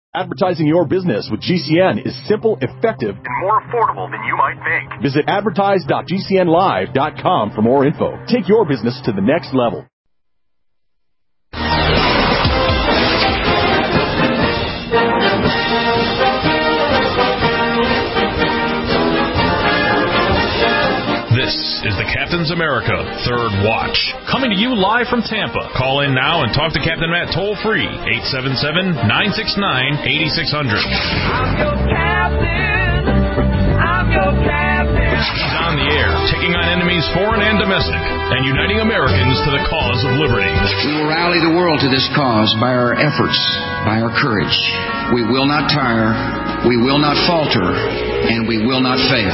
Advertising your business with GCN is simple, effective, and more affordable than you might think. Visit advertise.gcnlive.com for more info. Take your business to the next level. This is the Captain's America Third Watch, coming to you live from Tampa. Call in now and talk to Captain Matt toll-free, 877-969-8600. I'm your captain. I'm your captain. He's on the air, taking on enemies foreign and domestic, and uniting Americans to the cause of liberty. We will rally the world to this cause by our efforts, by our courage. We will not tire, we will not falter, and we will not fail.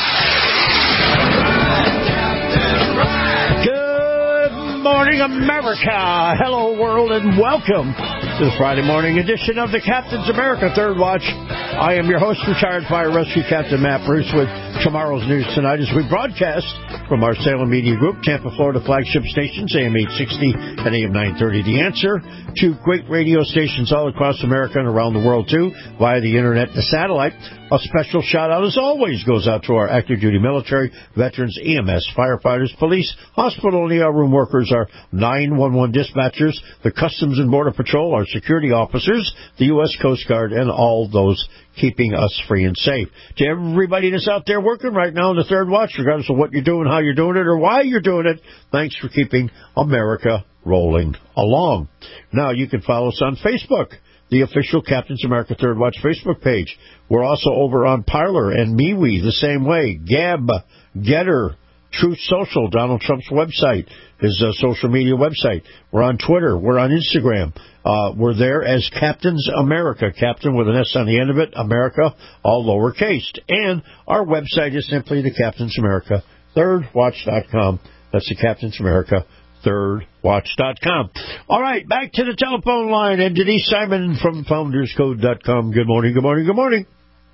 Good morning, America. Hello, world, and welcome to the Friday morning edition of the Captain's America Third Watch. I am your host, retired fire rescue Captain Matt Bruce, with tomorrow's news tonight as we broadcast from our Salem Media Group, Tampa, Florida flagship stations, AM 860 and AM 930. The Answer, to great radio stations all across America and around the world, too, via the internet, the satellite. A special shout-out, as always, goes out to our active duty military, veterans, EMS, firefighters, police, hospital and ER room workers, our 911 dispatchers, the Customs and Border Patrol, our security officers, the U.S. Coast Guard, and all those keeping us free and safe. To everybody that's out there working right now in the Third Watch, regardless of what you're doing, how you're doing it, or why you're doing it, thanks for keeping America rolling along. Now, you can follow us on Facebook, the official Captain's America Third Watch Facebook page. We're also over on Parler and MeWe the same way. Gab, Getter, Truth Social, Donald Trump's website, his social media website. We're on Twitter. We're on Instagram. We're there as Captain's America, Captain with an S on the end of it, America, all lowercase. And our website is simply the Captain's America ThirdWatch.com. That's the Captain's America ThirdWatch.com. All right, back to the telephone line. And Denise Simon from FoundersCode.com. Good morning, good morning, good morning.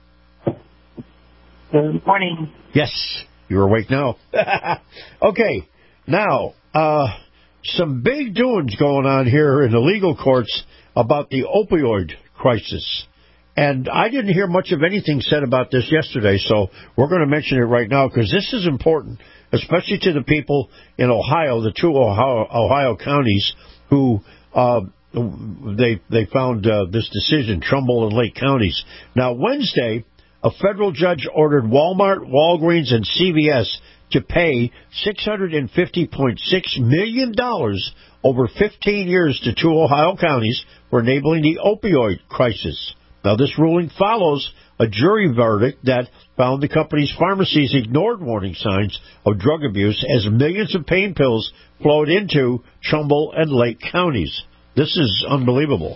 Good morning. Yes, you're awake now. Okay, now, some big doings going on here in the legal courts about the opioid crisis. And I didn't hear much of anything said about this yesterday, so we're going to mention it right now because this is important, especially to the people in Ohio, the two Ohio counties who they found this decision, Trumbull and Lake counties. Now, Wednesday, a federal judge ordered Walmart, Walgreens, and CVS to pay $650.6 million over 15 years to two Ohio counties for enabling the opioid crisis. Now, this ruling follows a jury verdict that found the company's pharmacies ignored warning signs of drug abuse as millions of pain pills flowed into Trumbull and Lake counties. This is unbelievable.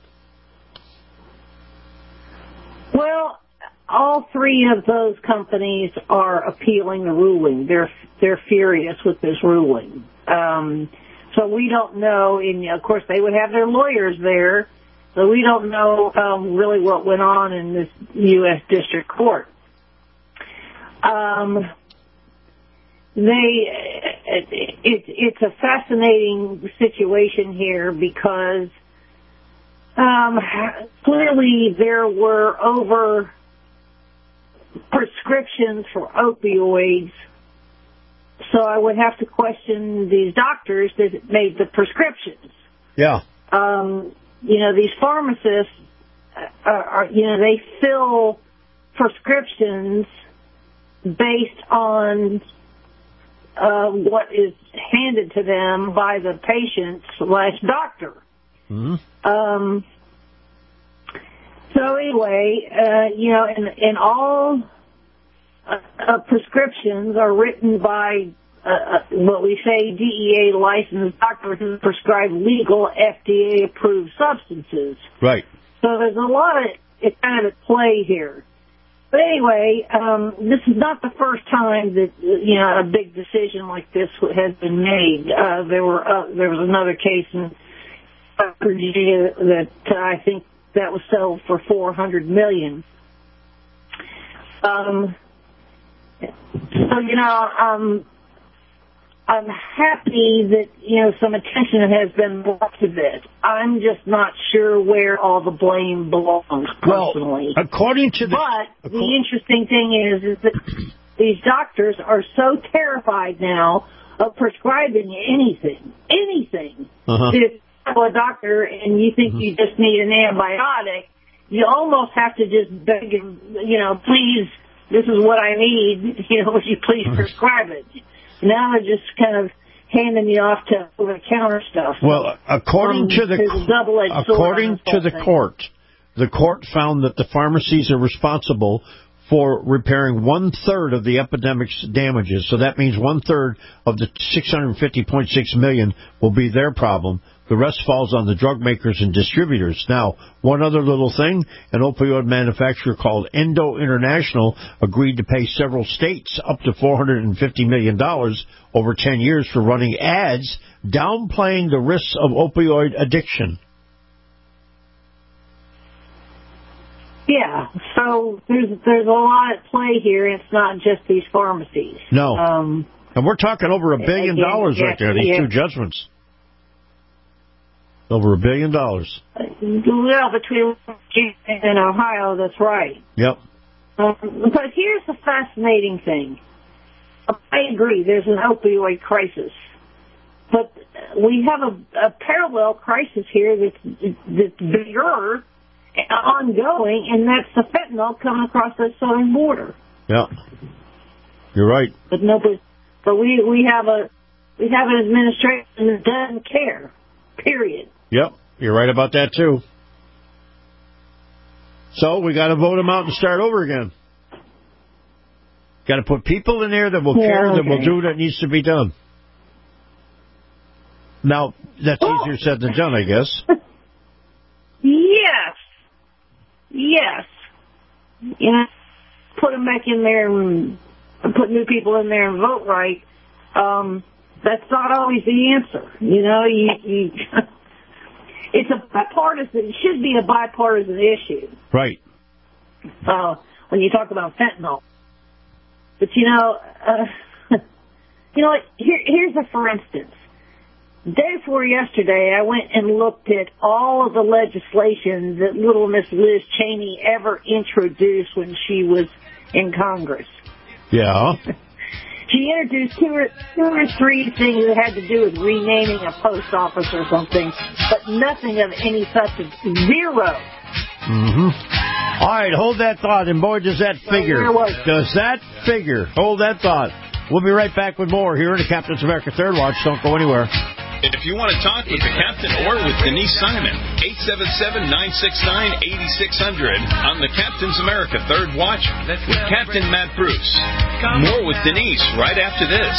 Well, all three of those companies are appealing the ruling. They're furious with this ruling. So we don't know, and of course they would have their lawyers there, so we don't know really what went on in this U.S. District Court. It's a fascinating situation here because clearly there were over prescriptions for opioids, so I would have to question these doctors that made the prescriptions. Yeah. These pharmacists they fill prescriptions based on what is handed to them by the patient/doctor. Mm-hmm. So anyway, and all prescriptions are written by what we say DEA licensed doctors who prescribe legal FDA approved substances. Right. So there's a lot of it kind of at play here. But anyway, this is not the first time that a big decision like this has been made. There was another case in Virginia that I think that was sold for $400 million. I'm happy that, some attention has been brought to this. I'm just not sure where all the blame belongs, personally. Well, according to the interesting thing is that these doctors are so terrified now of prescribing anything. If you go to a doctor and you think you just need an antibiotic, you almost have to just beg him, please, this is what I need, would you please prescribe it? Now they're just kind of handing you off to over-the-counter stuff. Well, according to the court, the court found that the pharmacies are responsible for repairing 1/3 of the epidemic's damages. So that means 1/3 of the $650.6 million will be their problem. The rest falls on the drug makers and distributors. Now, one other little thing, an opioid manufacturer called Endo International agreed to pay several states up to $450 million over 10 years for running ads downplaying the risks of opioid addiction. Yeah, so there's a lot at play here. It's not just these pharmacies. No. And we're talking over $1 billion right there, these two judgments. Over $1 billion. Well, between and Ohio, that's right. Yep. But here's the fascinating thing. I agree, there's an opioid crisis. But we have a parallel crisis here that's bigger, ongoing, and that's the fentanyl coming across the southern border. Yeah. You're right. But we have an administration that doesn't care. Period. Yep, you're right about that, too. So we got to vote them out and start over again. Got to put people in there that will care, that will do what needs to be done. Now, that's easier said than done, I guess. Yes. Put them back in there and put new people in there and vote right. That's not always the answer. It's a bipartisan. It should be a bipartisan issue. Right. When you talk about fentanyl, but here's a for instance. Day before yesterday, I went and looked at all of the legislation that little Miss Liz Cheney ever introduced when she was in Congress. Yeah. She introduced two or three things that had to do with renaming a post office or something, but nothing of any substance. Zero. Mm-hmm. All right, hold that thought, and boy, does that figure. Does that figure? Hold that thought. We'll be right back with more here in the Captain's America Third Watch. Don't go anywhere. If you want to talk with the captain or with Denise Simon, 877-969-8600 on the Captain's America Third Watch with Captain Matt Bruce. More with Denise right after this.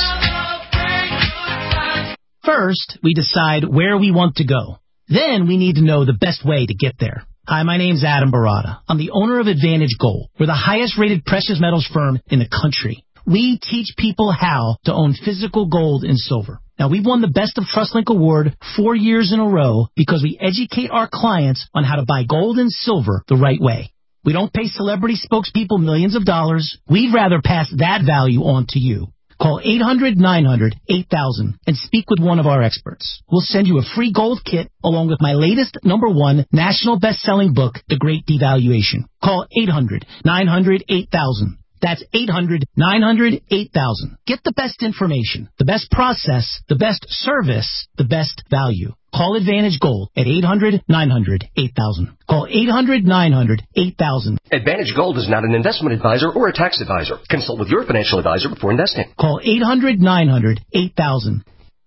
First, we decide where we want to go. Then we need to know the best way to get there. Hi, my name's Adam Barada. I'm the owner of Advantage Gold. We're the highest-rated precious metals firm in the country. We teach people how to own physical gold and silver. Now, we've won the Best of TrustLink Award 4 years in a row because we educate our clients on how to buy gold and silver the right way. We don't pay celebrity spokespeople millions of dollars. We'd rather pass that value on to you. Call 800-900-8000 and speak with one of our experts. We'll send you a free gold kit along with my latest #1 national best-selling book, The Great Devaluation. Call 800-900-8000. That's 800-900-8000. Get the best information, the best process, the best service, the best value. Call Advantage Gold at 800-900-8000. Call 800-900-8000. Advantage Gold is not an investment advisor or a tax advisor. Consult with your financial advisor before investing. Call 800-900-8000.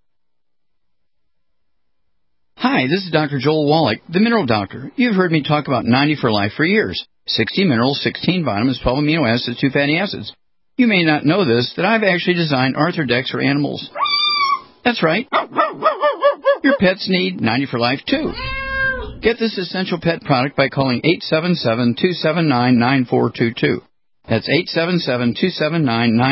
Hi, this is Dr. Joel Wallach, the Mineral Doctor. You've heard me talk about 90 for Life for years. 60 minerals, 16 vitamins, 12 amino acids, 2 fatty acids. You may not know this, that I've actually designed Arthrodex for animals. That's right. Your pets need 90 for Life, too. Get this essential pet product by calling 877-279-9422. That's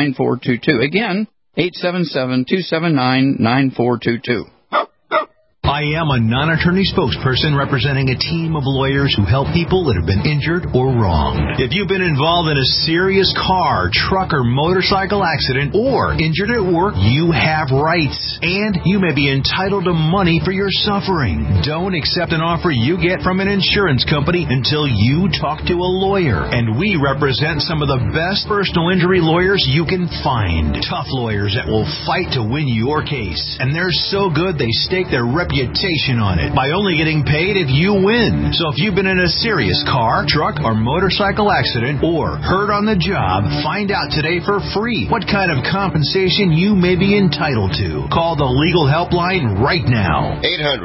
877-279-9422. Again, 877-279-9422. I am a non-attorney spokesperson representing a team of lawyers who help people that have been injured or wronged. If you've been involved in a serious car, truck, or motorcycle accident or injured at work, you have rights, and you may be entitled to money for your suffering. Don't accept an offer you get from an insurance company until you talk to a lawyer, and we represent some of the best personal injury lawyers you can find. Tough lawyers that will fight to win your case, and they're so good they stake their reputation on it by only getting paid if you win. So if you've been in a serious car, truck, or motorcycle accident or hurt on the job, find out today for free what kind of compensation you may be entitled to. Call the legal helpline right now.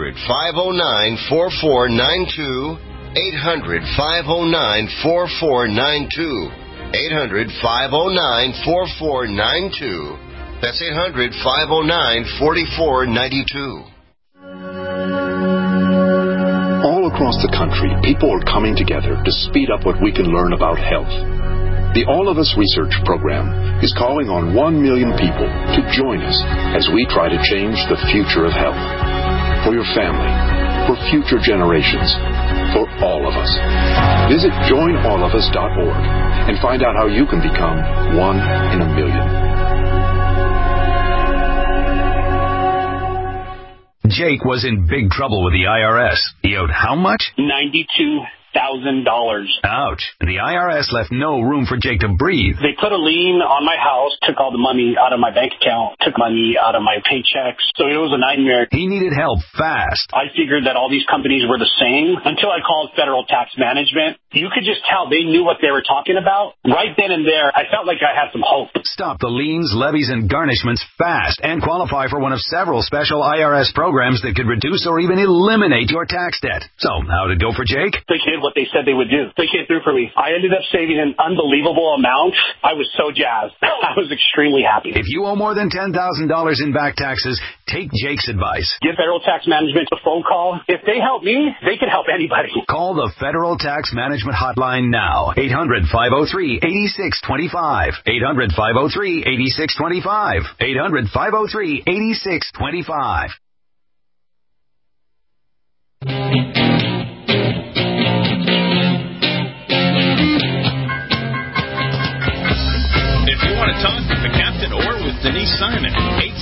800-509-4492. 800-509-4492. 800-509-4492. That's 800-509-4492. All across the country, people are coming together to speed up what we can learn about health. The All of Us Research Program is calling on 1 million people to join us as we try to change the future of health. For your family, for future generations, for all of us. Visit joinallofus.org and find out how you can become 1 in a million. Jake was in big trouble with the IRS. He owed how much? $92,000. Ouch. The IRS left no room for Jake to breathe. They put a lien on my house, took all the money out of my bank account, took money out of my paychecks. So it was a nightmare. He needed help fast. I figured that all these companies were the same until I called Federal Tax Management. You could just tell they knew what they were talking about. Right then and there, I felt like I had some hope. Stop the liens, levies, and garnishments fast and qualify for one of several special IRS programs that could reduce or even eliminate your tax debt. So, how did it go for Jake? They did what they said they would do. They came through for me. I ended up saving an unbelievable amount. I was so jazzed. I was extremely happy. If you owe more than $10,000 in back taxes, take Jake's advice. Give Federal Tax Management a phone call. If they help me, they can help anybody. Call the Federal Tax Management Hotline now. 800-503-8625. 800-503-8625. 800-503-8625. If you want to talk with the captain or with Denise Simon,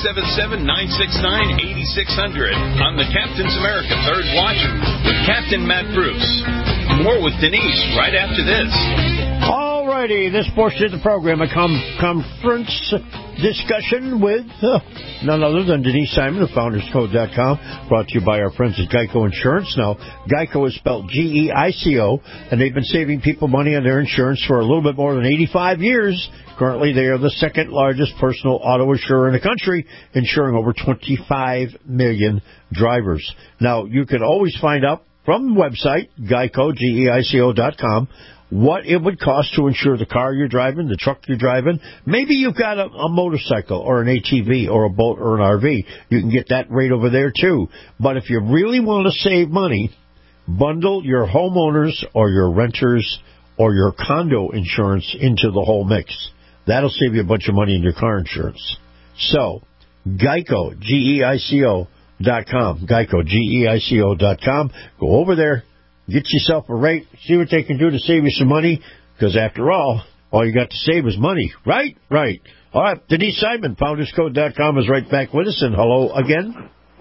877-969-8600 on the Captain's America Third Watch with Captain Matt Bruce. More with Denise right after this. All righty, this portion of the program, a conference discussion with none other than Denise Simon of FoundersCode.com, brought to you by our friends at Geico Insurance. Now, Geico is spelled G-E-I-C-O, and they've been saving people money on their insurance for a little bit more than 85 years. Currently, they are the second largest personal auto insurer in the country, insuring over 25 million drivers. Now, you can always find out from the website, Geico, G-E-I-C-O.com, what it would cost to insure the car you're driving, the truck you're driving. Maybe you've got a motorcycle or an ATV or a boat or an RV. You can get that rate over there, too. But if you really want to save money, bundle your homeowners or your renters or your condo insurance into the whole mix. That'll save you a bunch of money in your car insurance. So, Geico, G-E-I-C-O.com. Geico, G-E-I-C-O.com. Go over there. Get yourself a rate, see what they can do to save you some money, because after all you got to save is money, right? Right. All right, Denise Simon, FoundersCode.com is right back with us, and hello again.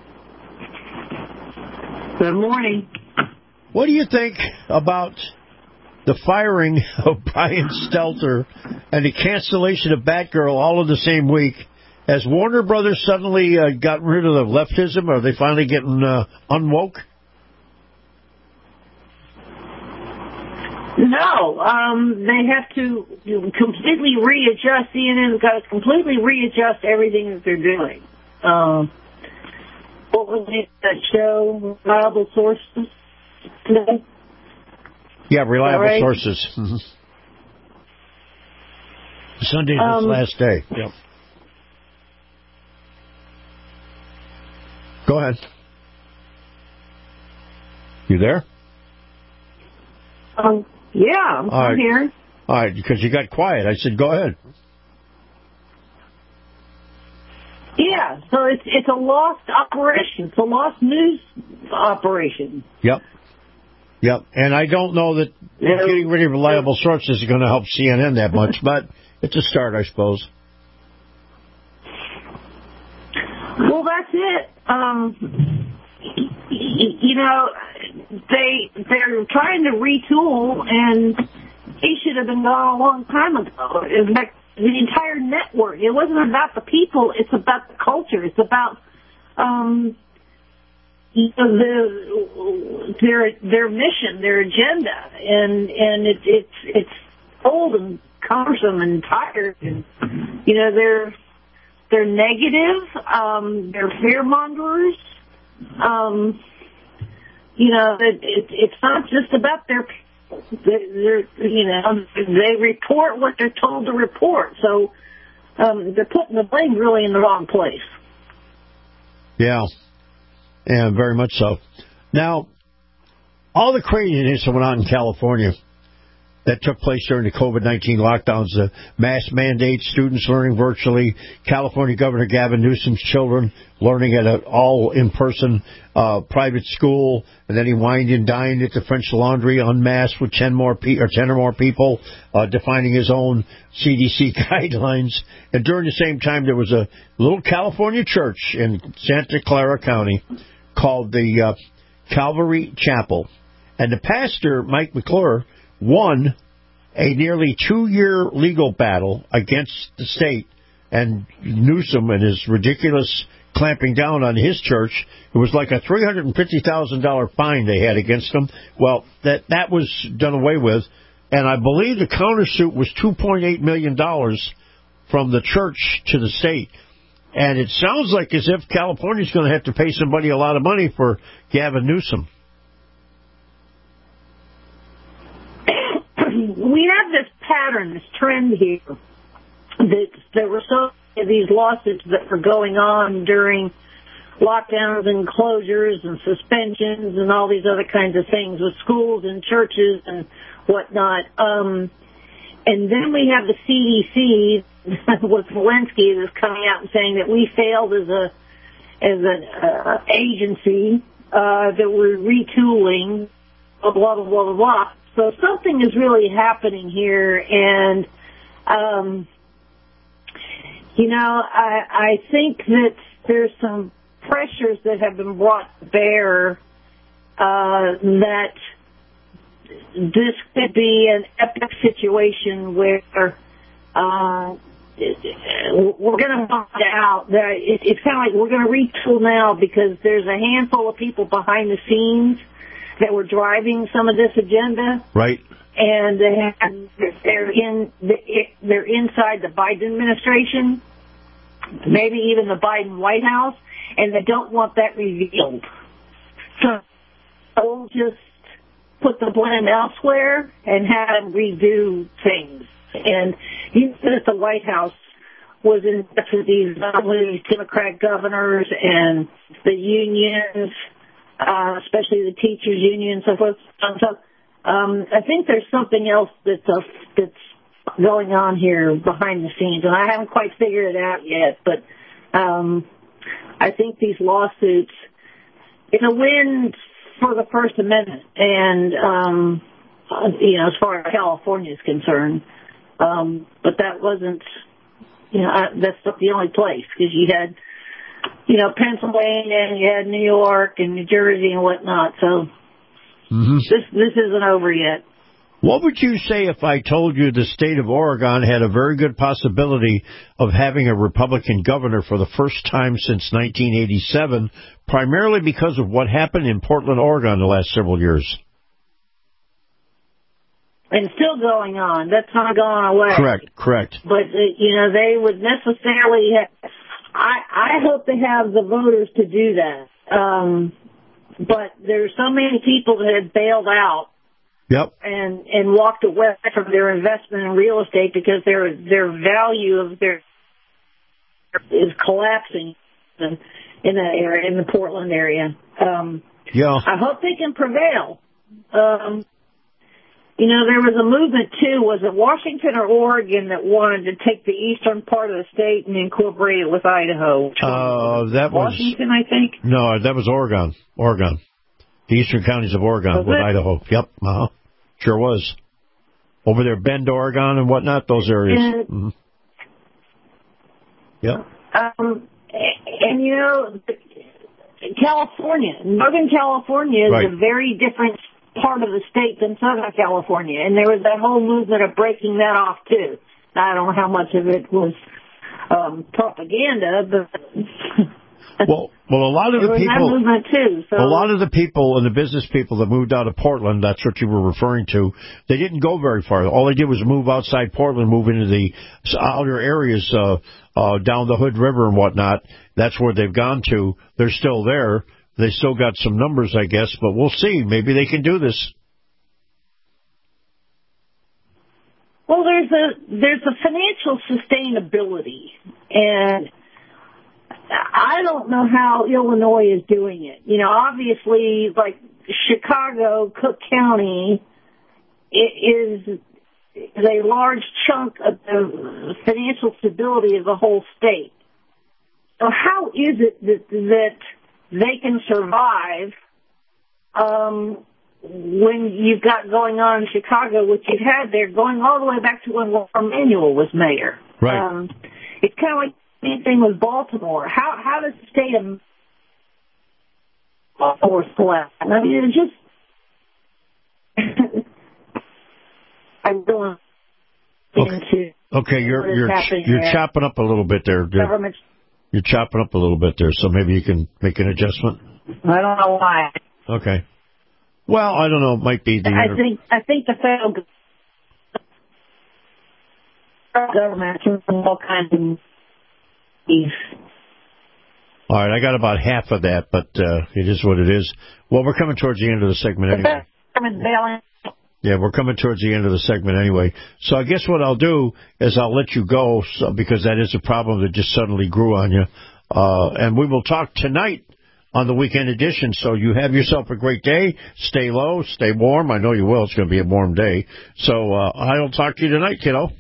Good morning. What do you think about the firing of Brian Stelter and the cancellation of Batgirl all in the same week? Has Warner Brothers suddenly gotten rid of the leftism? Are they finally getting unwoke? No, they have to completely readjust. CNN's got to completely readjust everything that they're doing. What was that show? Reliable Sources? Yeah, Reliable right? Sources. Mm-hmm. Sunday's its last day. Yep. Go ahead. You there? Yeah, I'm here. All right, because you got quiet. I said, go ahead. Yeah, So it's a lost operation. It's a lost news operation. Yep. And I don't know that getting rid of reliable sources is going to help CNN that much, but it's a start, I suppose. Well, that's it. They're trying to retool, and they should have been gone a long time ago. In fact, the entire network. It wasn't about the people. It's about the culture. It's about their mission, their agenda, and it's old and cumbersome and tired. And they're negative. They're fear-mongers. It's not just about their people. They report what they're told to report. So they're putting the blame really in the wrong place. Yeah, very much so. Now, all the craziness that went on in California that took place during the COVID-19 lockdowns, the mass mandates, students learning virtually, California Governor Gavin Newsom's children learning at an all-in-person private school, and then he wined and dined at the French Laundry en masse with 10 or more people, defining his own CDC guidelines. And during the same time, there was a little California church in Santa Clara County called the Calvary Chapel. And the pastor, Mike McClure, won a nearly 2-year legal battle against the state and Newsom and his ridiculous clamping down on his church. It was like a $350,000 fine they had against him. Well, that was done away with, and I believe the countersuit was $2.8 million from the church to the state. And it sounds like as if California's going to have to pay somebody a lot of money for Gavin Newsom. We have this pattern, this trend here, that there were so many of these lawsuits that were going on during lockdowns and closures and suspensions and all these other kinds of things with schools and churches and whatnot. And then we have the CDC with Walensky that's coming out and saying that we failed as an agency, that we're retooling, blah, blah, blah, blah, blah. So something is really happening here, and, I think that there's some pressures that have been brought to bear that this could be an epic situation where we're going to find out that it's kind of like we're going to retool now because there's a handful of people behind the scenes that were driving some of this agenda. Right. And they're inside the Biden administration, maybe even the Biden White House, and they don't want that revealed. So we'll just put the blame elsewhere and have them redo things. And you said that the White House was in touch with these Democrat governors and the unions, especially the teachers' union and so forth. So I think there's something else that's going on here behind the scenes, and I haven't quite figured it out yet. But I think these lawsuits, it's a win for the First Amendment, and as far as California is concerned. But that wasn't, that's not the only place, because you had, Pennsylvania, and you had New York and New Jersey and whatnot. So this isn't over yet. What would you say if I told you the state of Oregon had a very good possibility of having a Republican governor for the first time since 1987, primarily because of what happened in Portland, Oregon the last several years? And still going on. That's not going away. Correct. But, they would necessarily I hope they have the voters to do that. But there's so many people that have bailed out. Yep. And walked away from their investment in real estate because their value of their is collapsing in that area, in the Portland area. Yeah. I hope they can prevail. You know, there was a movement, too. Was it Washington or Oregon that wanted to take the eastern part of the state and incorporate it with Idaho? That was Washington, I think? No, that was Oregon. Oregon. The eastern counties of Oregon with Idaho. Yep. Sure was. Over there, Bend, Oregon and whatnot, those areas. Yep. And, you know, California, Northern California is a very different part of the state than Southern California. And there was that whole movement of breaking that off, too. I don't know how much of it was propaganda, but... Well, a lot of the people, that movement too, so. A lot of the people and the business people that moved out of Portland, that's what you were referring to, they didn't go very far. All they did was move outside Portland, move into the outer areas, down the Hood River and whatnot. That's where they've gone to. They're still there. They still got some numbers, I guess, but we'll see. Maybe they can do this. Well, there's a financial sustainability, and I don't know how Illinois is doing it. You know, obviously, like Chicago, Cook County is a large chunk of the financial stability of the whole state. So how is it that they can survive when you've got going on in Chicago, which you've had there going all the way back to when Emanuel was mayor? Right. It's kind of like same thing with Baltimore. How does the state of Baltimore collapse? I mean, it's just I'm going into okay. You're chopping up a little bit there. You're chopping up a little bit there, so maybe you can make an adjustment. I don't know why. Okay. Well, I don't know. It might be the. I think the federal government has all kinds of. All right, I got about half of that, but it is what it is. Well, we're coming towards the end of the segment anyway. Yeah, we're coming towards the end of the segment anyway. So I guess what I'll do is I'll let you go because that is a problem that just suddenly grew on you. And we will talk tonight on the weekend edition. So you have yourself a great day. Stay low, stay warm. I know you will. It's going to be a warm day. So I'll talk to you tonight, kiddo.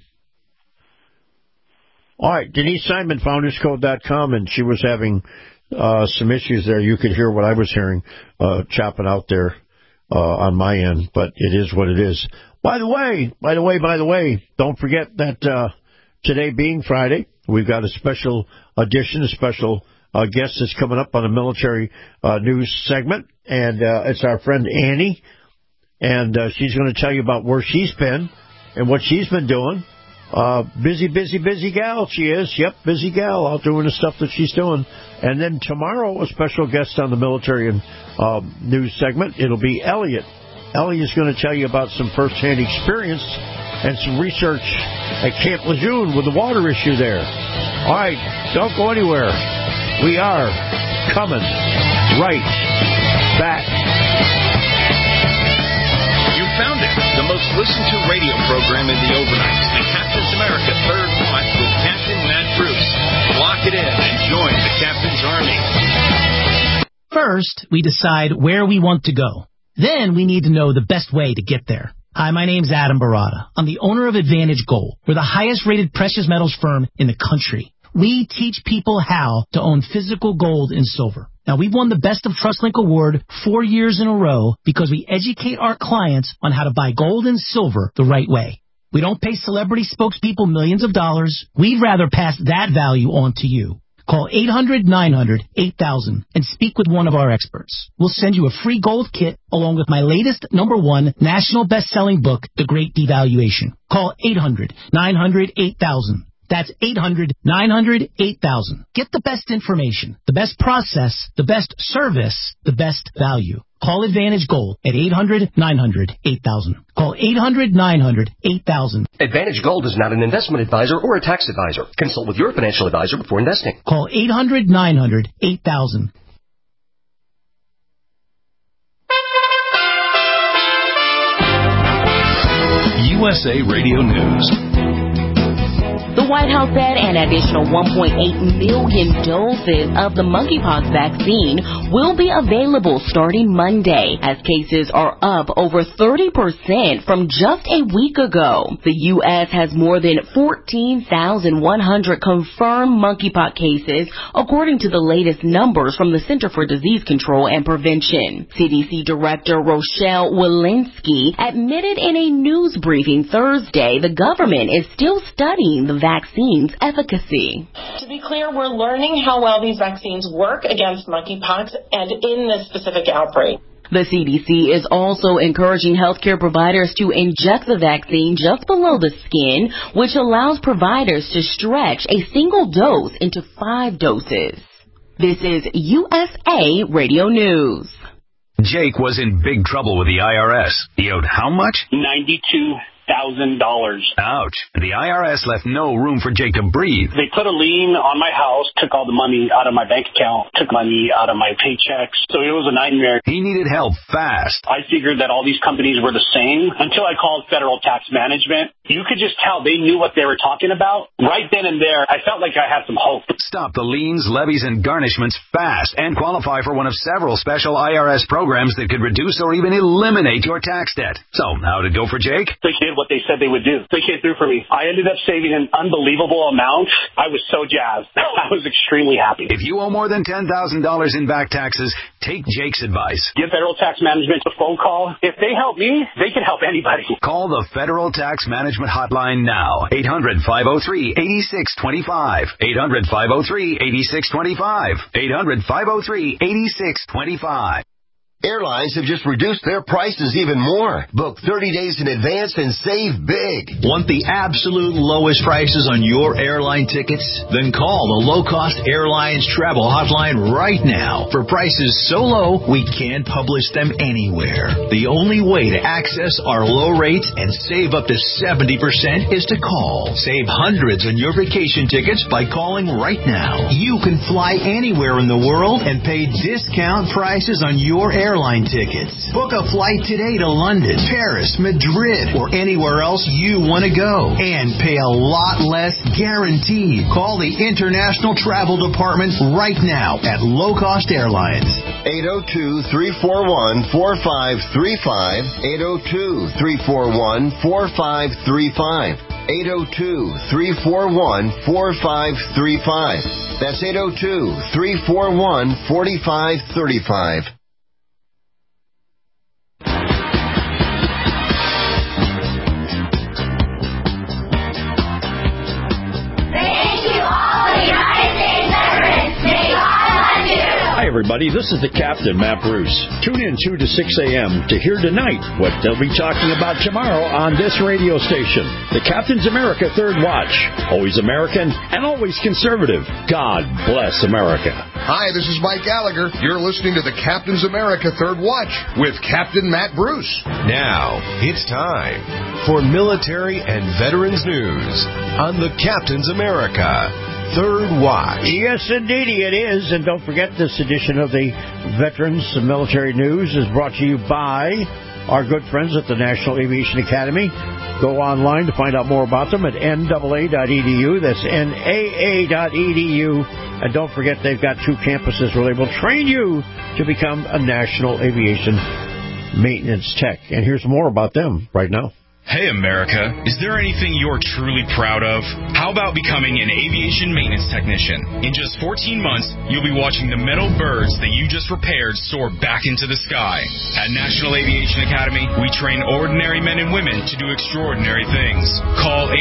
All right, Denise Simon, founderscode.com, and she was having some issues there. You could hear what I was hearing chopping out there on my end, but it is what it is. By the way, don't forget that today being Friday, we've got a special edition, a special guest that's coming up on a military news segment, and it's our friend Annie, and she's going to tell you about where she's been and what she's been doing. Busy gal she is. Yep, busy gal out doing the stuff that she's doing. And then tomorrow, a special guest on the military and news segment. It'll be Elliot. Elliot's going to tell you about some first-hand experience and some research at Camp Lejeune with the water issue there. All right, don't go anywhere. We are coming right back. You found it, the most listened to radio program in the overnight, the Captain's America Third Watch with Captain Matt Bruce. Lock it in and join the Captain's Army. First, we decide where we want to go. Then we need to know the best way to get there. Hi, my name's Adam Barada. I'm the owner of Advantage Gold. We're the highest-rated precious metals firm in the country. We teach people how to own physical gold and silver. Now, we've won the Best of TrustLink Award 4 years in a row because we educate our clients on how to buy gold and silver the right way. We don't pay celebrity spokespeople millions of dollars. We'd rather pass that value on to you. Call 800-900-8000 and speak with one of our experts. We'll send you a free gold kit along with my latest #1 national best-selling book, The Great Devaluation. Call 800-900-8000. That's 800-900-8000. Get the best information, the best process, the best service, the best value. Call Advantage Gold at 800-900-8000. Call 800-900-8000. Advantage Gold is not an investment advisor or a tax advisor. Consult with your financial advisor before investing. Call 800-900-8000. USA Radio News. The White House said an additional 1.8 million doses of the monkeypox vaccine will be available starting Monday, as cases are up over 30% from just a week ago. The U.S. has more than 14,100 confirmed monkeypox cases, according to the latest numbers from the Center for Disease Control and Prevention. CDC Director Rochelle Walensky admitted in a news briefing Thursday the government is still studying the vaccine's efficacy. To be clear, we're learning how well these vaccines work against monkeypox and in this specific outbreak. The CDC is also encouraging healthcare providers to inject the vaccine just below the skin, which allows providers to stretch a single dose into 5 doses. This is USA Radio News. Jake was in big trouble with the IRS. He owed how much? $92,000. Ouch. The IRS left no room for Jake to breathe. They put a lien on my house, took all the money out of my bank account, took money out of my paychecks. So it was a nightmare. He needed help fast. I figured that all these companies were the same until I called Federal Tax Management. You could just tell they knew what they were talking about. Right then and there, I felt like I had some hope. Stop the liens, levies, and garnishments fast and qualify for one of several special IRS programs that could reduce or even eliminate your tax debt. So, how'd it go for Jake? They did what they said they would do. They came through for me. I ended up saving an unbelievable amount. I was so jazzed. I was extremely happy. If you owe more than $10,000 in back taxes, take Jake's advice. Give Federal Tax Management a phone call. If they help me, they can help anybody. Call the Federal Tax Management Hotline now. 800-503-8625. 800-503-8625. 800-503-8625. Airlines have just reduced their prices even more. Book 30 days in advance and save big. Want the absolute lowest prices on your airline tickets? Then call the Low Cost Airlines Travel Hotline right now. For prices so low, we can't publish them anywhere. The only way to access our low rates and save up to 70% is to call. Save hundreds on your vacation tickets by calling right now. You can fly anywhere in the world and pay discount prices on your airline tickets. Book a flight today to London, Paris, Madrid, or anywhere else you want to go. And pay a lot less guaranteed. Call the International Travel Department right now at Low Cost Airlines. 802-341-4535. 802-341-4535. 802-341-4535. That's 802-341-4535. Hi, everybody. This is the Captain, Matt Bruce. Tune in 2 to 6 a.m. to hear tonight what they'll be talking about tomorrow on this radio station. The Captain's America Third Watch. Always American and always conservative. God bless America. Hi, this is Mike Gallagher. You're listening to the Captain's America Third Watch with Captain Matt Bruce. Now, it's time for military and veterans news on the Captain's America Third Watch. Yes, indeed it is. And don't forget, this edition of the Veterans Military News is brought to you by our good friends at the National Aviation Academy. Go online to find out more about them at NAA.edu. That's NAA.edu. And don't forget, they've got 2 campuses where they will train you to become a National Aviation Maintenance Tech. And here's more about them right now. Hey, America, is there anything you're truly proud of? How about becoming an aviation maintenance technician? In just 14 months, you'll be watching the metal birds that you just repaired soar back into the sky. At National Aviation Academy, we train ordinary men and women to do extraordinary things. Call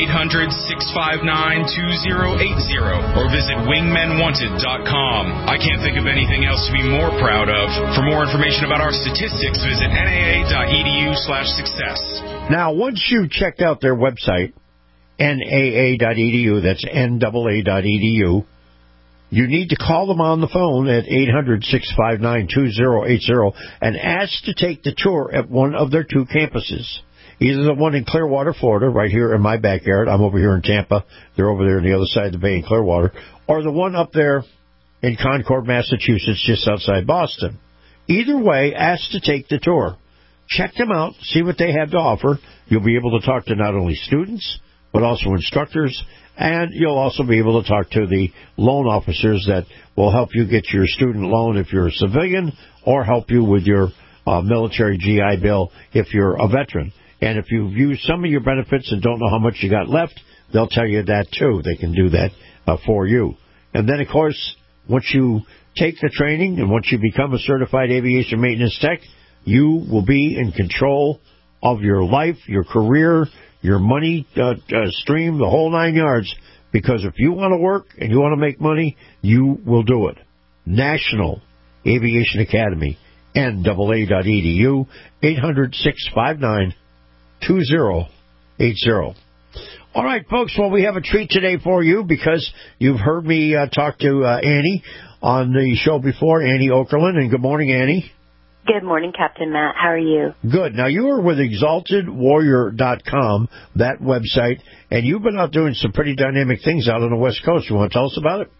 800-659-2080 or visit wingmenwanted.com. I can't think of anything else to be more proud of. For more information about our statistics, visit naa.edu/success. Now, once you've checked out their website, NAA.edu, that's NAA.edu, you need to call them on the phone at 800-659-2080 and ask to take the tour at one of their 2 campuses. Either the one in Clearwater, Florida, right here in my backyard. I'm over here in Tampa. They're over there on the other side of the bay in Clearwater. Or the one up there in Concord, Massachusetts, just outside Boston. Either way, ask to take the tour. Check them out, see what they have to offer. You'll be able to talk to not only students, but also instructors. And you'll also be able to talk to the loan officers that will help you get your student loan if you're a civilian, or help you with your military GI Bill if you're a veteran. And if you've used some of your benefits and don't know how much you got left, they'll tell you that, too. They can do that for you. And then, of course, once you take the training and once you become a certified aviation maintenance tech, you will be in control of your life, your career, your money stream, the whole 9 yards. Because if you want to work and you want to make money, you will do it. National Aviation Academy, NAA.edu, 800-659-2080. All right, folks, well, we have a treat today for you because you've heard me talk to Annie on the show before, Annie Okerlund. And good morning, Annie. Good morning, Captain Matt. How are you? Good. Now, you are with ExaltedWarrior.com, that website, and you've been out doing some pretty dynamic things out on the West Coast. You want to tell us about it?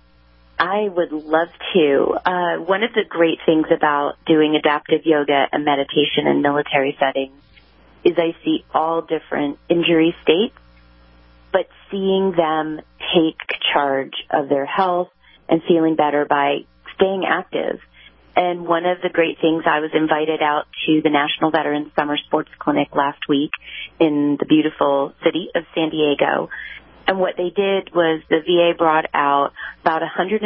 I would love to. One of the great things about doing adaptive yoga and meditation in military settings is I see all different injury states, but seeing them take charge of their health and feeling better by staying active. And one of the great things, I was invited out to the National Veterans Summer Sports Clinic last week in the beautiful city of San Diego. And what they did was the VA brought out about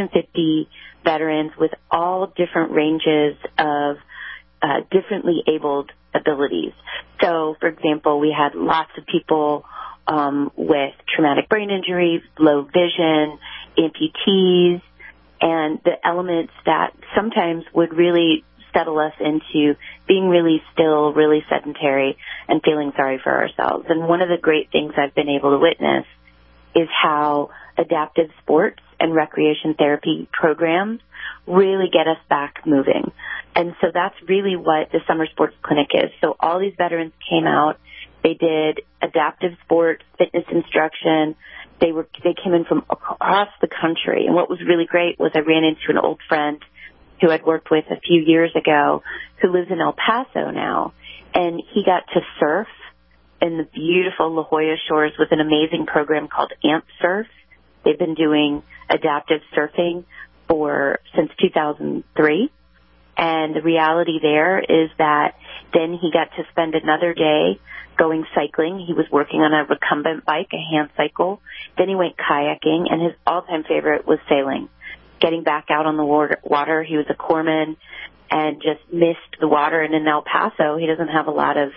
150 veterans with all different ranges of differently abled abilities. So, for example, we had lots of people with traumatic brain injuries, low vision, amputees, and the elements that sometimes would really settle us into being really still, really sedentary, and feeling sorry for ourselves. And one of the great things I've been able to witness is how adaptive sports and recreation therapy programs really get us back moving. And so that's really what the Summer Sports Clinic is. So all these veterans came out. They did adaptive sports, fitness instruction. They came in from across the country. And what was really great was I ran into an old friend who I'd worked with a few years ago who lives in El Paso now. And he got to surf in the beautiful La Jolla shores with an amazing program called Amp Surf. They've been doing adaptive surfing since 2003. And the reality there is that then he got to spend another day going cycling. He was working on a recumbent bike, a hand cycle. Then he went kayaking, and his all-time favorite was sailing. Getting back out on the water. He was a corpsman and just missed the water. And in El Paso, he doesn't have a lot of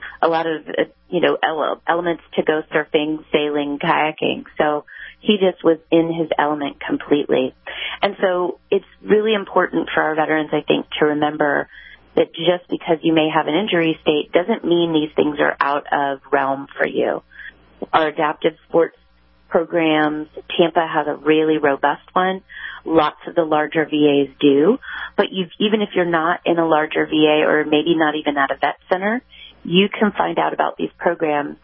elements to go surfing, sailing, kayaking. So he just was in his element completely. And so it's really important for our veterans, I think, to remember that just because you may have an injury state doesn't mean these things are out of realm for you. Our adaptive sports programs, Tampa has a really robust one. Lots of the larger VAs do. But even if you're not in a larger VA or maybe not even at a vet center, you can find out about these programs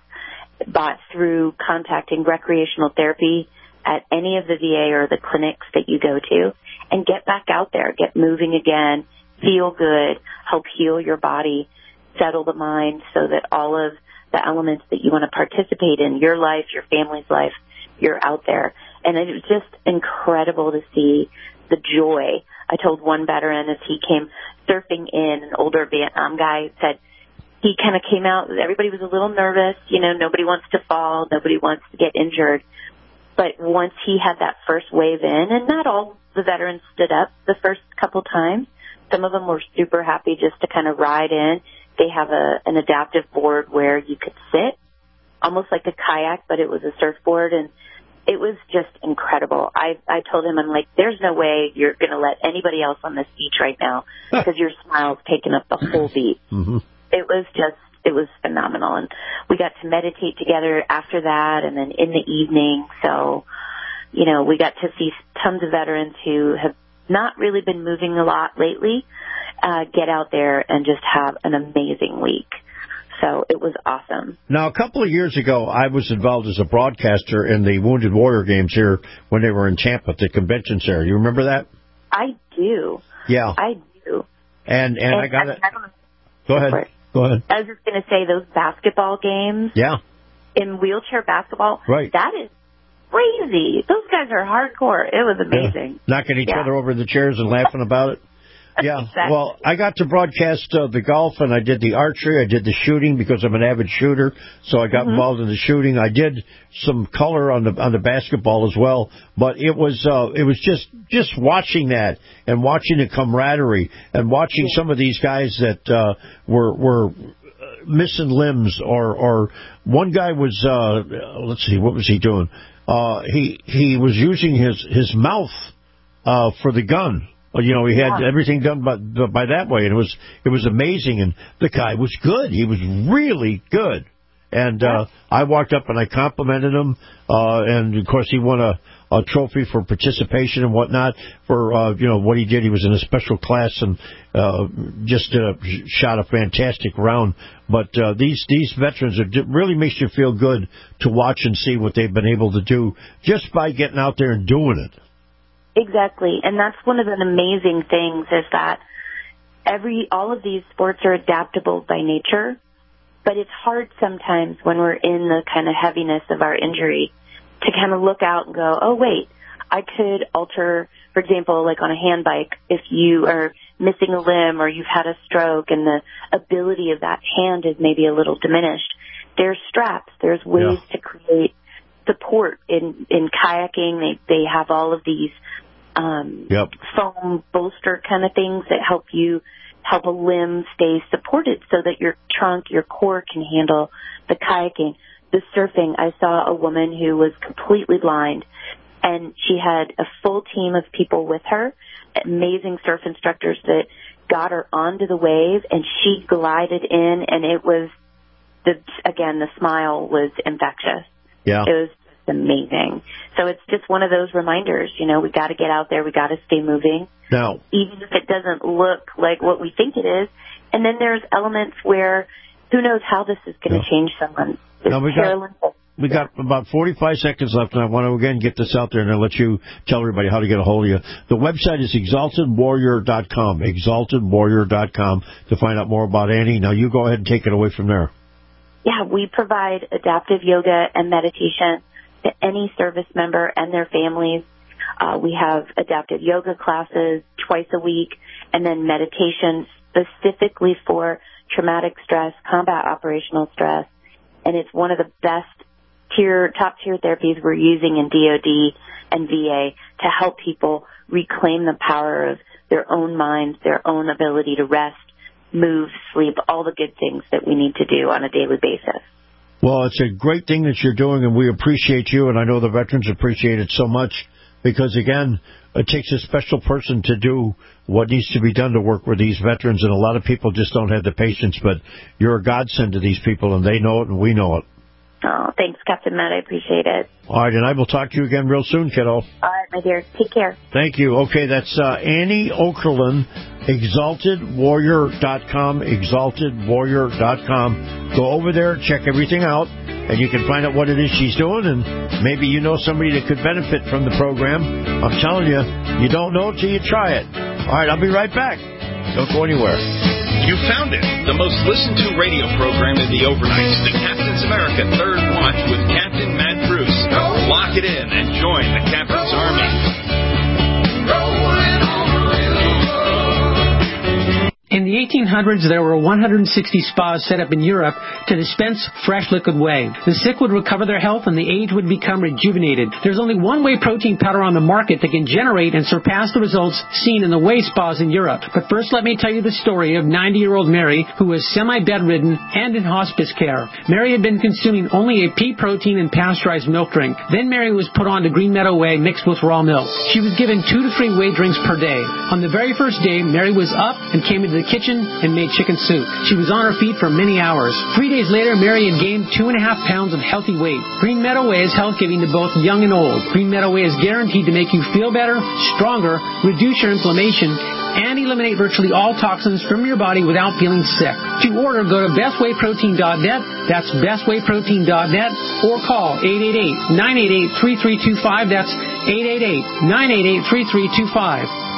through contacting recreational therapy at any of the VA or the clinics that you go to, and get back out there, get moving again, feel good, help heal your body, settle the mind so that all of the elements that you want to participate in, your life, your family's life, you're out there. And it was just incredible to see the joy. I told one veteran as he came surfing in, an older Vietnam guy said, he kind of came out, everybody was a little nervous, nobody wants to fall, nobody wants to get injured. But once he had that first wave in, and not all the veterans stood up the first couple times, some of them were super happy just to kind of ride in. They have an adaptive board where you could sit, almost like a kayak, but it was a surfboard, and it was just incredible. I told him, I'm like, there's no way you're going to let anybody else on this beach right now because your smile's taking up the whole beach. Mm-hmm. It was phenomenal. And we got to meditate together after that and then in the evening. So, we got to see tons of veterans who have not really been moving a lot lately, get out there and just have an amazing week. So it was awesome. Now, a couple of years ago, I was involved as a broadcaster in the Wounded Warrior Games here when they were in Tampa at the convention center. You remember that? I do. Yeah. I do. And I got it. Go ahead. I was just going to say those basketball games. Yeah. in wheelchair basketball. Right. That is crazy. Those guys are hardcore. It was amazing. Knocking each other over the chairs and laughing about it. Yeah. Exactly. Well, I got to broadcast the golf, and I did the archery. I did the shooting because I'm an avid shooter, so I got involved in the shooting. I did some color on the basketball as well, but it was just watching that and watching the camaraderie and watching some of these guys that were missing limbs, or one guy was let's see, what was he doing? He was using his mouth for the gun. You know, he had everything done by that way, and it was amazing. And the guy was good; he was really good. And I walked up and I complimented him, and of course he won a trophy for participation and whatnot for what he did. He was in a special class and just shot a fantastic round. But these veterans, it really makes you feel good to watch and see what they've been able to do just by getting out there and doing it. Exactly, and that's one of the amazing things is that all of these sports are adaptable by nature, but it's hard sometimes when we're in the kind of heaviness of our injury to kind of look out and go, oh, wait, I could alter, for example, like on a hand bike, if you are missing a limb or you've had a stroke and the ability of that hand is maybe a little diminished. There's straps, there's ways to create support in kayaking. They have all of these foam bolster kind of things that help a limb stay supported so that your trunk, your core can handle the kayaking. The surfing, I saw a woman who was completely blind, and she had a full team of people with her, amazing surf instructors that got her onto the wave, and she glided in, and it was, the smile was infectious. Yeah. It was amazing. So it's just one of those reminders, we got to get out there, we got to stay moving. Now, even if it doesn't look like what we think it is. And then there's elements where who knows how this is going to change someone. Now we got about 45 seconds left, and I want to again get this out there and I'll let you tell everybody how to get a hold of you. The website is exaltedwarrior.com, exaltedwarrior.com, to find out more about Annie. Now you go ahead and take it away from there. Yeah, we provide adaptive yoga and meditation to any service member and their families. We have adaptive yoga classes twice a week, and then meditation specifically for traumatic stress, combat operational stress. And it's one of the best top-tier therapies we're using in DOD and VA to help people reclaim the power of their own minds, their own ability to rest, move, sleep, all the good things that we need to do on a daily basis. Well, it's a great thing that you're doing, and we appreciate you, and I know the veterans appreciate it so much because, again, it takes a special person to do what needs to be done to work with these veterans, and a lot of people just don't have the patience, but you're a godsend to these people, and they know it, and we know it. Oh, thanks, Captain Matt. I appreciate it. All right, and I will talk to you again real soon, kiddo. All right, my dear. Take care. Thank you. Okay, that's Annie Okerlund, exaltedwarrior.com, exaltedwarrior.com. Go over there, check everything out, and you can find out what it is she's doing, and maybe you know somebody that could benefit from the program. I'm telling you, you don't know it till you try it. All right, I'll be right back. Don't go anywhere. You found it, the most listened to radio program in the overnights, the Captain's America Third Watch with Captain Matt Bruce. Lock it in and join the Captain's Army. In the 1800s, there were 160 spas set up in Europe to dispense fresh liquid whey. The sick would recover their health and the aged would become rejuvenated. There's only one whey protein powder on the market that can generate and surpass the results seen in the whey spas in Europe. But first, let me tell you the story of 90-year-old Mary, who was semi-bedridden and in hospice care. Mary had been consuming only a pea protein and pasteurized milk drink. Then Mary was put on to Green Meadow Whey mixed with raw milk. She was given 2 to 3 whey drinks per day. On the very first day, Mary was up and came into the kitchen and made chicken soup. She was on her feet for many hours. 3 days later, Mary had gained 2.5 pounds of healthy weight. Green Meadow Whey is health-giving to both young and old. Green Meadow Whey is guaranteed to make you feel better, stronger, reduce your inflammation, and eliminate virtually all toxins from your body without feeling sick. To order, go to bestwayprotein.net. That's bestwayprotein.net, or call 888-988-3325. That's 888-988-3325.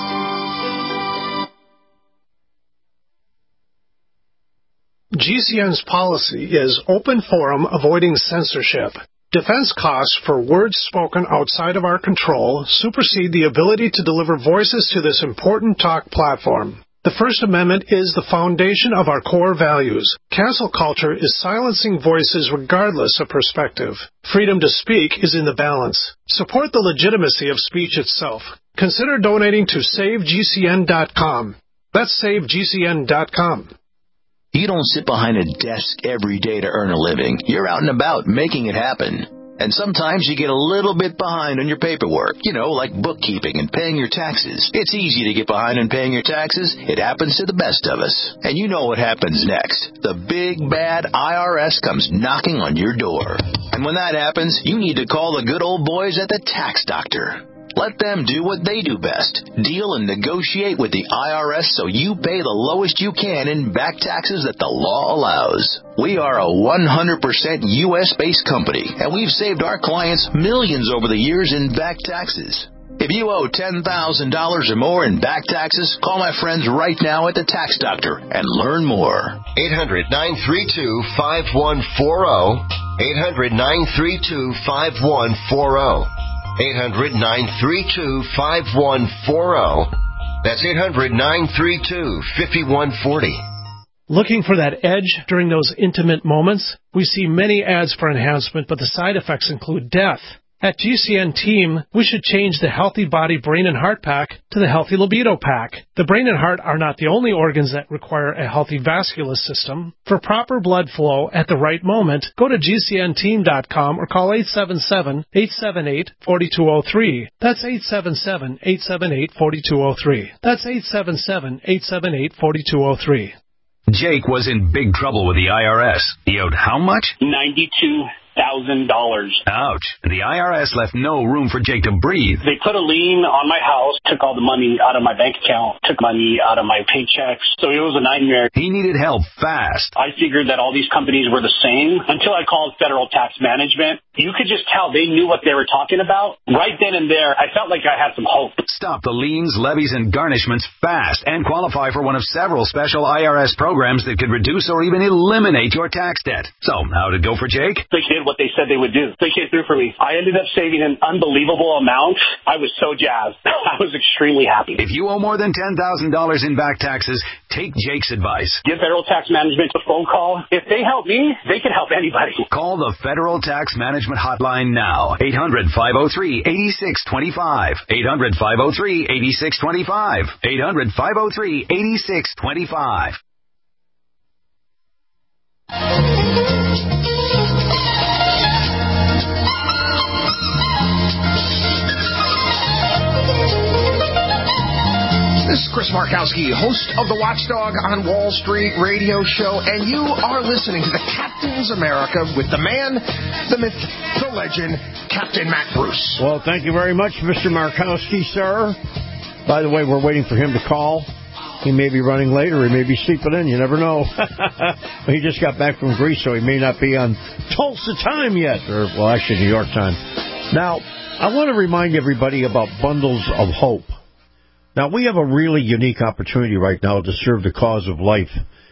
GCN's policy is open forum, avoiding censorship. Defense costs for words spoken outside of our control supersede the ability to deliver voices to this important talk platform. The First Amendment is the foundation of our core values. Cancel culture is silencing voices regardless of perspective. Freedom to speak is in the balance. Support the legitimacy of speech itself. Consider donating to SaveGCN.com. That's SaveGCN.com. You don't sit behind a desk every day to earn a living. You're out and about making it happen. And sometimes you get a little bit behind on your paperwork, like bookkeeping and paying your taxes. It's easy to get behind on paying your taxes. It happens to the best of us. And you know what happens next. The big, bad IRS comes knocking on your door. And when that happens, you need to call the good old boys at the Tax Doctor. Let them do what they do best. Deal and negotiate with the IRS so you pay the lowest you can in back taxes that the law allows. We are a 100% U.S.-based company, and we've saved our clients millions over the years in back taxes. If you owe $10,000 or more in back taxes, call my friends right now at the Tax Doctor and learn more. 800-932-5140. 800-932-5140. 800-932-5140. That's 800-932-5140. Looking for that edge during those intimate moments? We see many ads for enhancement, but the side effects include death. At GCN Team, we should change the Healthy Body Brain and Heart Pack to the Healthy Libido Pack. The brain and heart are not the only organs that require a healthy vascular system. For proper blood flow at the right moment, go to GCNteam.com or call 877-878-4203. That's 877-878-4203. That's 877-878-4203. Jake was in big trouble with the IRS. He owed how much? $92,000. Ouch. The IRS left no room for Jake to breathe. They put a lien on my house, took all the money out of my bank account, took money out of my paychecks. So it was a nightmare. He needed help fast. I figured that all these companies were the same until I called Federal Tax Management. You could just tell they knew what they were talking about. Right then and there, I felt like I had some hope. Stop the liens, levies, and garnishments fast and qualify for one of several special IRS programs that could reduce or even eliminate your tax debt. So, how'd it go for Jake? They did what they said they would do. They came through for me. I ended up saving an unbelievable amount. I was so jazzed. I was extremely happy. If you owe more than $10,000 in back taxes, take Jake's advice. Give Federal Tax Management a phone call. If they help me, they can help anybody. Call the Federal Tax Management Hotline now. 800-503-8625. 800-503-8625. 800-503-8625. This is Chris Markowski, host of the Watchdog on Wall Street radio show, and you are listening to the Captain's America with the man, the myth, the legend, Captain Matt Bruce. Well, thank you very much, Mr. Markowski, sir. By the way, we're waiting for him to call. He may be running late or he may be sleeping in. You never know. He just got back from Greece, so he may not be on Tulsa time yet, or, well, actually, New York time. Now, I want to remind everybody about Bundles of Hope. Now, we have a really unique opportunity right now to serve the cause of life.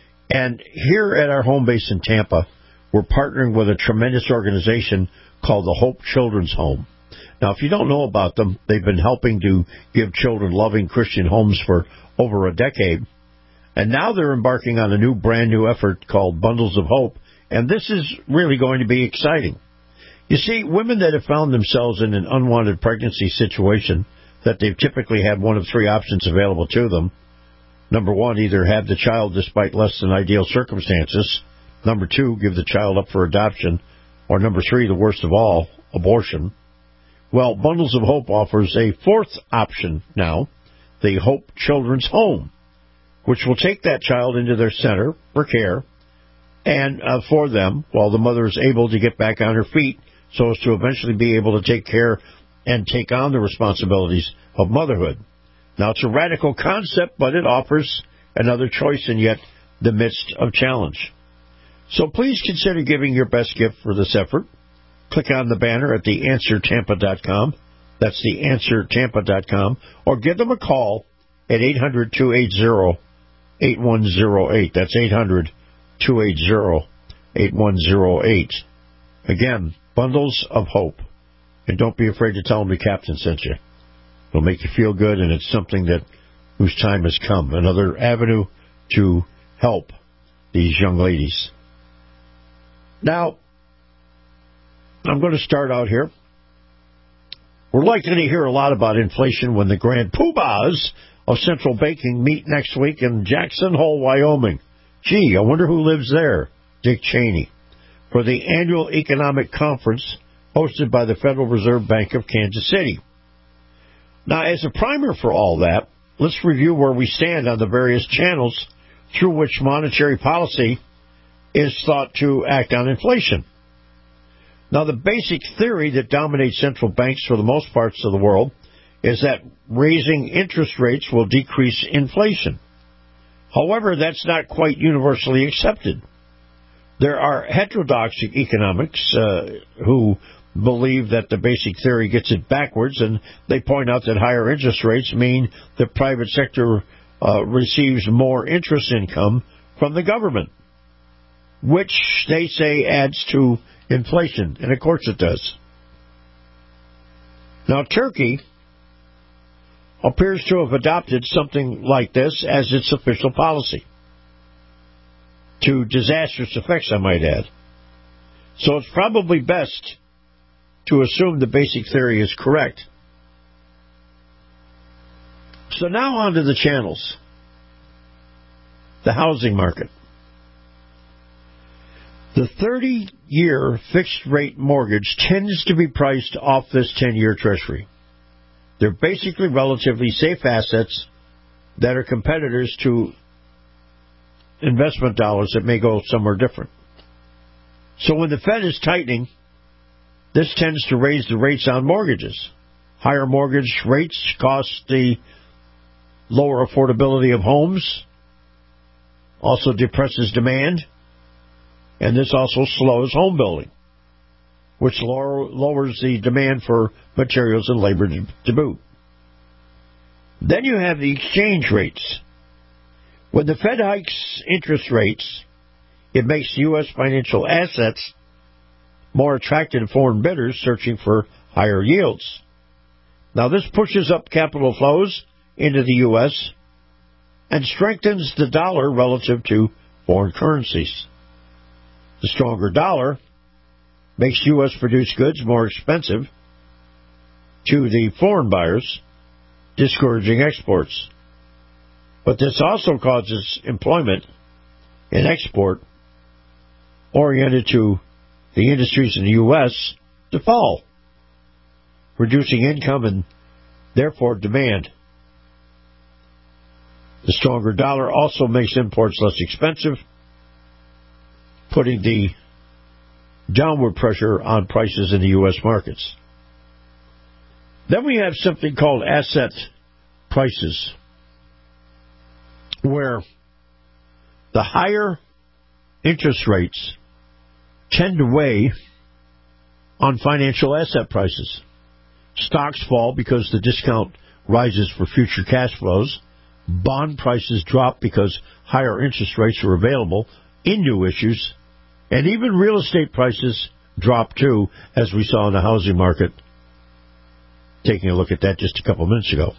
And here at our home base in Tampa, we're partnering with a tremendous organization called the Hope Children's Home. Now, if you don't know about them, they've been helping to give children loving Christian homes for over a decade. And now they're embarking on a new, brand new effort called Bundles of Hope. And this is really going to be exciting. You see, women that have found themselves in an unwanted pregnancy situation, that they've typically had one of three options available to them. Number one, either have the child despite less than ideal circumstances. Number two, give the child up for adoption. Or number three, the worst of all, abortion. Well, Bundles of Hope offers a fourth option now, the Hope Children's Home, which will take that child into their center for care and for them while the mother is able to get back on her feet so as to eventually be able to take care and take on the responsibilities of motherhood. Now, it's a radical concept, but it offers another choice in yet the midst of challenge. So please consider giving your best gift for this effort. Click on the banner at theanswertampa.com. That's theanswertampa.com. Or give them a call at 800-280-8108. That's 280-8108. Again, Bundles of Hope. And don't be afraid to tell them the captain sent you. It'll make you feel good, and it's something that whose time has come. Another avenue to help these young ladies. Now, I'm going to start out here. We're likely to hear a lot about inflation when the grand poobahs of central banking meet next week in Jackson Hole, Wyoming. Gee, I wonder who lives there. Dick Cheney. For the annual economic conference hosted by the Federal Reserve Bank of Kansas City. Now, as a primer for all that, let's review where we stand on the various channels through which monetary policy is thought to act on inflation. Now, the basic theory that dominates central banks for the most parts of the world is that raising interest rates will decrease inflation. However, that's not quite universally accepted. There are heterodox economics who believe that the basic theory gets it backwards, and they point out that higher interest rates mean the private sector receives more interest income from the government, which they say adds to inflation, and of course it does. Now, Turkey appears to have adopted something like this as its official policy, to disastrous effects, I might add. So it's probably best to assume the basic theory is correct. So now on to the channels. The housing market. The 30-year fixed-rate mortgage tends to be priced off this 10-year Treasury. They're basically relatively safe assets that are competitors to investment dollars that may go somewhere different. So when the Fed is tightening, this tends to raise the rates on mortgages. Higher mortgage rates cost the lower affordability of homes, also depresses demand, and this also slows home building, which lowers the demand for materials and labor to boot. Then you have the exchange rates. When the Fed hikes interest rates, it makes U.S. financial assets more attractive to foreign bidders searching for higher yields. Now, this pushes up capital flows into the U.S. and strengthens the dollar relative to foreign currencies. The stronger dollar makes U.S. produced goods more expensive to the foreign buyers, discouraging exports. But this also causes employment in export oriented to the industries in the U.S. to fall, reducing income and therefore demand. The stronger dollar also makes imports less expensive, putting the downward pressure on prices in the U.S. markets. Then we have something called asset prices, where the higher interest rates tend to weigh on financial asset prices. Stocks fall because the discount rises for future cash flows. Bond prices drop because higher interest rates are available in new issues. And even real estate prices drop too, as we saw in the housing market. Taking a look at that just a couple minutes ago.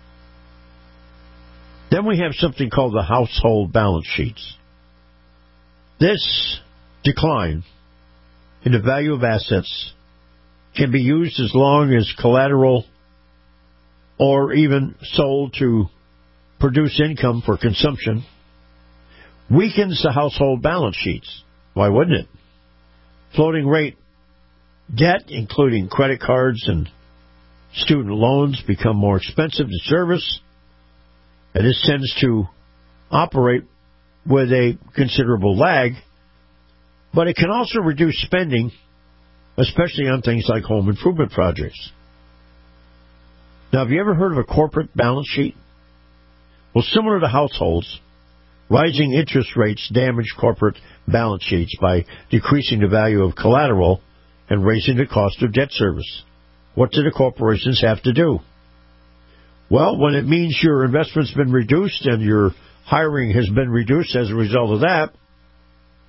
Then we have something called the household balance sheets. This decline in the value of assets can be used as long as collateral or even sold to produce income for consumption weakens the household balance sheets. Why wouldn't it? Floating rate debt, including credit cards and student loans, become more expensive to service, and this tends to operate with a considerable lag, but it can also reduce spending, especially on things like home improvement projects. Now, have you ever heard of a corporate balance sheet? Well, similar to households, rising interest rates damage corporate balance sheets by decreasing the value of collateral and raising the cost of debt service. What do the corporations have to do? Well, when it means your investment's been reduced and your hiring has been reduced as a result of that,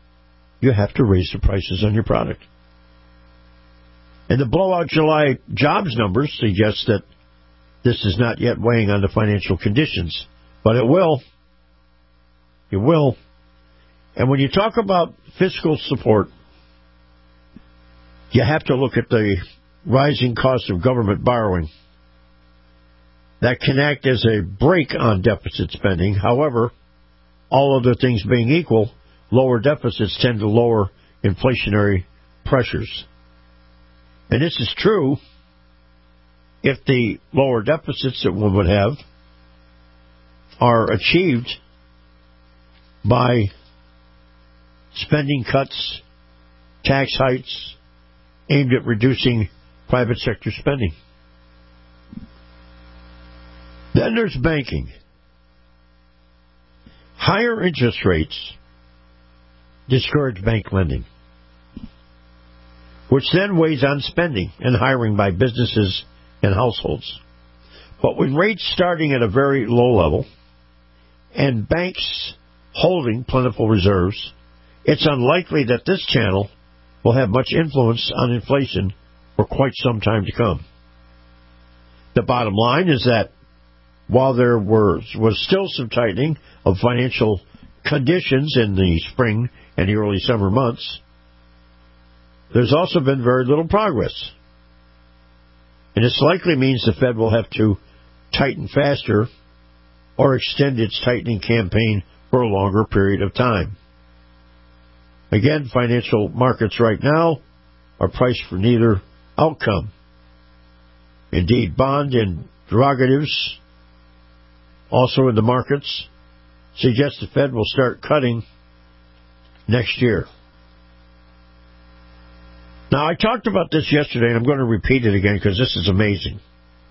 you have to raise the prices on your product. And the blowout July jobs numbers suggest that this is not yet weighing on the financial conditions, but it will. It will. And when you talk about fiscal support, you have to look at the rising cost of government borrowing. That can act as a brake on deficit spending. However, all other things being equal, lower deficits tend to lower inflationary pressures. And this is true if the lower deficits that one would have are achieved by spending cuts, tax hikes aimed at reducing private sector spending. Then there's banking. Higher interest rates discourage bank lending, which then weighs on spending and hiring by businesses and households. But with rates starting at a very low level and banks holding plentiful reserves, it's unlikely that this channel will have much influence on inflation for quite some time to come. The bottom line is that while there was still some tightening of financial conditions in the spring and the early summer months, there's also been very little progress. And this likely means the Fed will have to tighten faster or extend its tightening campaign for a longer period of time. Again, financial markets right now are priced for neither outcome. Indeed, bond and derivatives also in the markets suggest the Fed will start cutting next year. Now, I talked about this yesterday, and I'm going to repeat it again because this is amazing.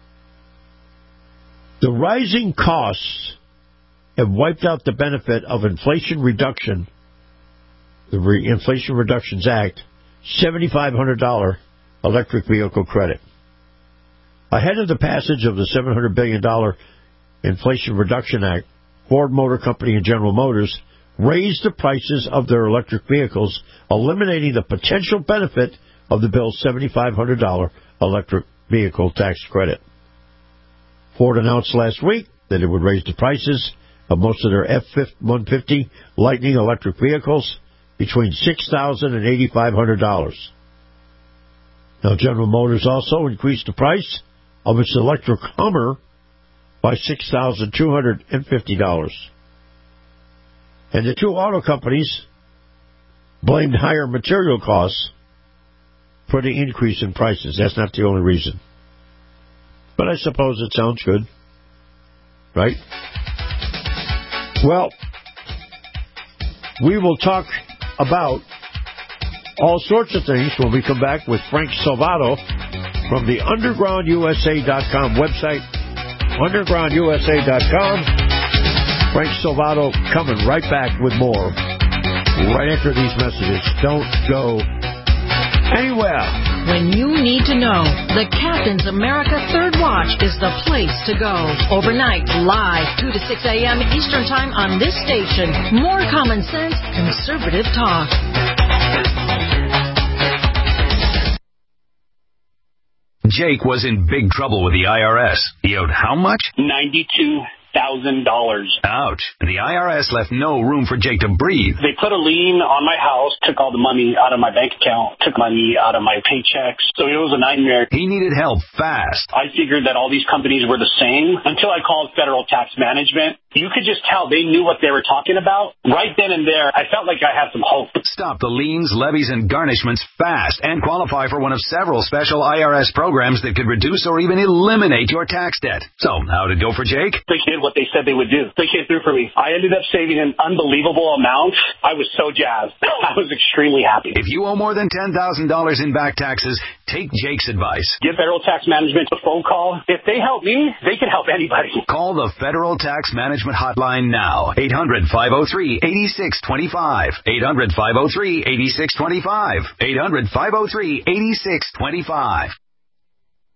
The rising costs have wiped out the benefit of Inflation Reduction, the Inflation Reductions Act, $7,500 electric vehicle credit. Ahead of the passage of the $700 billion Inflation Reduction Act, Ford Motor Company and General Motors raised the prices of their electric vehicles, eliminating the potential benefit of the bill's $7,500 electric vehicle tax credit. Ford announced last week that it would raise the prices of most of their F-150 Lightning electric vehicles between $6,000 and $8,500. Now, General Motors also increased the price of its electric Hummer by $6,250. And the two auto companies blamed higher material costs for the increase in prices. That's not the only reason. But I suppose it sounds good, right? Well, we will talk about all sorts of things when we come back with Frank Salvato from the UndergroundUSA.com website. UndergroundUSA.com. Frank Salvato coming right back with more right after these messages. Don't go anywhere. When you need to know, the Captain's America Third Watch is the place to go. Overnight, live, 2 to 6 a.m. Eastern Time on this station. More common sense, conservative talk. Jake was in big trouble with the IRS. He owed how much? $92,000. Ouch. The IRS left no room for Jake to breathe. They put a lien on my house, took all the money out of my bank account, took money out of my paychecks. So it was a nightmare. He needed help fast. I figured that all these companies were the same until I called Federal Tax Management. You could just tell they knew what they were talking about. Right then and there, I felt like I had some hope. Stop the liens, levies, and garnishments fast and qualify for one of several special IRS programs that could reduce or even eliminate your tax debt. So, how did it go for Jake? They did what they said they would do. They came through for me. I ended up saving an unbelievable amount. I was so jazzed. I was extremely happy. If you owe more than $10,000 in back taxes, take Jake's advice. Give Federal Tax Management a phone call. If they help me, they can help anybody. Call the Federal Tax Management hotline now. 800-503-8625. 800-503-8625. 800-503-8625.